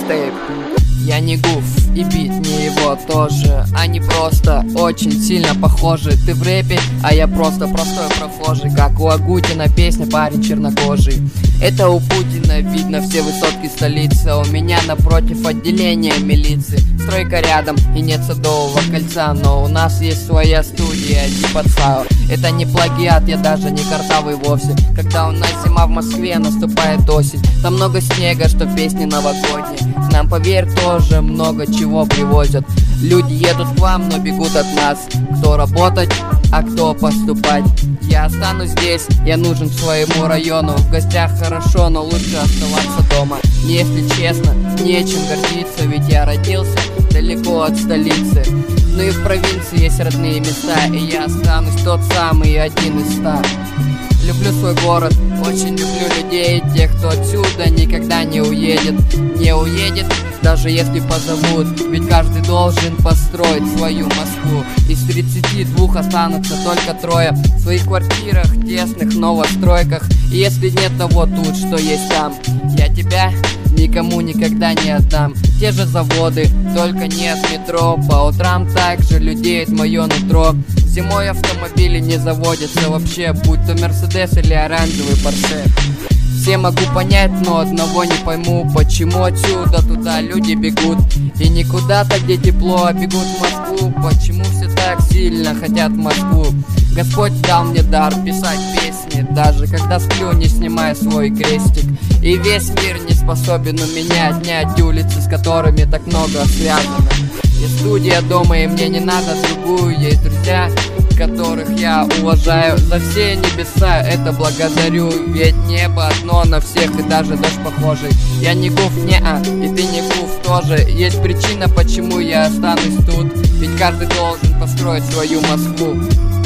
микстейп. Я не гуф, и бит не его тоже. Они просто очень сильно похожи. Ты в рэпе, а я просто простой прохожий. Как у Агутина песня «Парень чернокожий». Это у Путина видно все высотки столицы. У меня напротив отделение милиции. Стройка рядом и нет Садового кольца. Но у нас есть своя студия типа ЦАО. Это не плагиат, я даже не картавый вовсе. Когда у нас зима в Москве, наступает осень. Там много снега, что песни новогодние. К нам, поверь, тоже много чего привозят. Люди едут к вам, но бегут от нас. Кто работать, а кто поступать. Я останусь здесь, я нужен своему району. В гостях хорошо, но лучше оставаться дома. Мне, если честно, нечем гордиться. Ведь я родился далеко от столицы. Ну и в провинции есть родные места. И я останусь тот самый один из 100. Люблю свой город, очень люблю людей. Тех, кто отсюда никогда не уедет. Не уедет, даже если позовут. Ведь каждый должен построить свою Москву. Из 32 останутся только 3 в своих квартирах, тесных новостройках. И если нет того тут, что есть там, я тебя никому никогда не отдам. Те же заводы, только не от метро. По утрам также людеет мое нутро. Зимой автомобили не заводятся вообще, будь то Мерседес или оранжевый Порше. Все могу понять, но одного не пойму. Почему отсюда туда люди бегут? И не куда-то, где тепло, а бегут в Москву. Почему все так сильно хотят в Москву? Господь дал мне дар писать песни, даже когда сплю, не снимая свой крестик. И весь мир не способен у меня отнять улицы, с которыми так много связано. Есть студия дома, и мне не надо другую. Есть друзья, которых я уважаю. За все небеса это благодарю. Ведь небо одно на всех, и даже дождь похожий. Я не гуф, неа, и ты не гуф тоже. Есть причина, почему я останусь тут. Ведь каждый должен построить свою Москву.